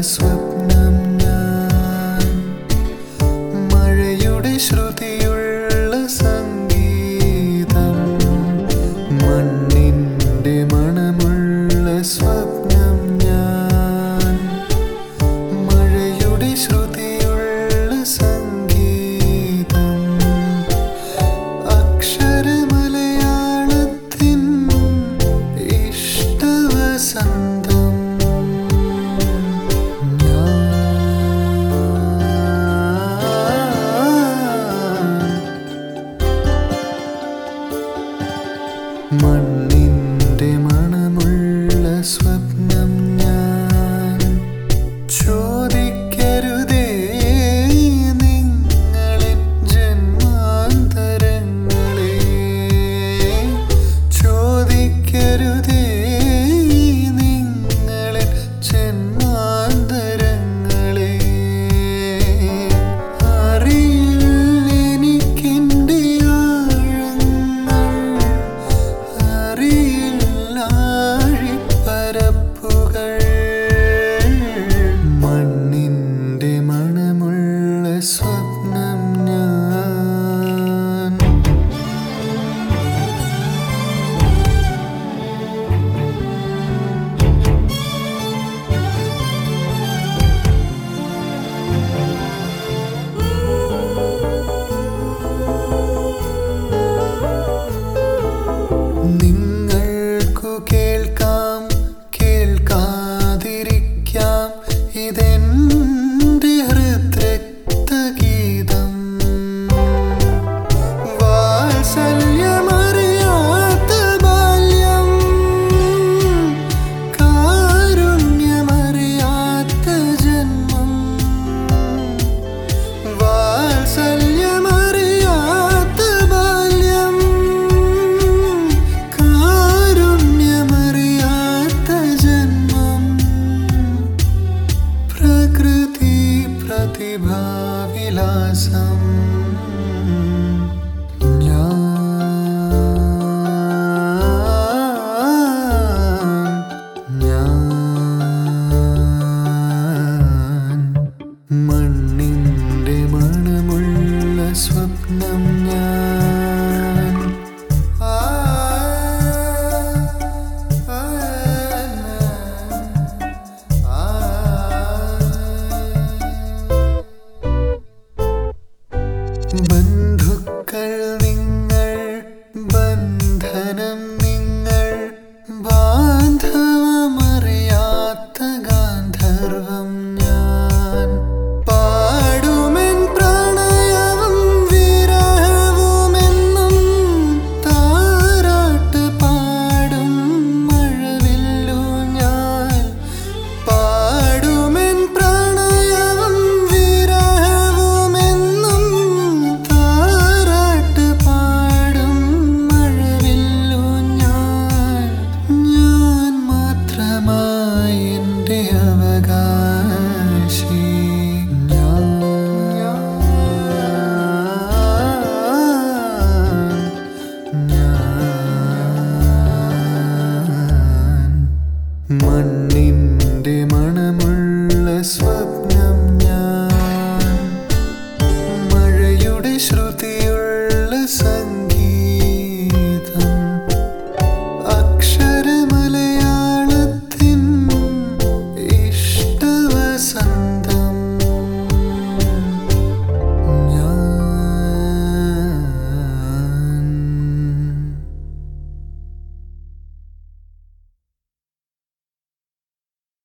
സ്വപ്നം ഞാൻ മഴയുടെ ശ്രുതിയുള്ള സംഗീതം മണ്ണിൻ്റെ മണമുള്ള സ്വപ്നം ഞാൻ മഴയുടെ ശ്രുതിയുള്ള സംഗീതം അക്ഷരമലയാളത്തിൻ ഇഷ്ടവസന്തം മണ്ണിൻ്റെ മണമുള്ള സ്വപ്നം ഞാൻ ചോദിക്കരുതേ നിങ്ങളെ ജന്മാന്തരങ്ങളെ ചോദിക്കരുതേ നിങ്ങളെ ജന്മാന്തരങ്ങളെ അറിയില്ലെനിക്കെൻ്റെ പരപ്പുകൾ മണ്ണിൻ്റെ മണമുള്ള സ്വപ്നം ഞാൻ നിങ്ങൾക്കു കേൾക്കാം കേൾക്കാതിരിക്കാം ഇതെൻ്റെ ഹൃദ്രക്തഗീതം വാത്സല്യമറിയാത്ത ബാല്യം കാരുണ്യമറിയാത്ത ജന്മം വാത്സല്യമറിയാത്ത ബാല്യം കാരുണ്യമറിയാത്ത ജന്മം പ്രകൃതി പ്രതിഭാവിലാസം മണ്ണിൻ്റെ മണമുള്ള സ്വപ്നം ഞാൻ ബന്ധുക്കൾ നിങ്ങൾ ബന്ധനം നിങ്ങൾ ബാന്ധവമറിയാത്ത ഗാന്ധർവം ഞാൻ പാടുമെൻ പ്രണയവും വിരഹവുമെന്നും താരാട്ട് പാടും മഴവില്ലു ഞാൻ പാടുമെൻ പ്രണയവും വിരഹവുമെന്നും താരാട്ട് പാടും മഴവില്ലു ഞാൻ മാത്രമായി എൻ്റെ അവകാശി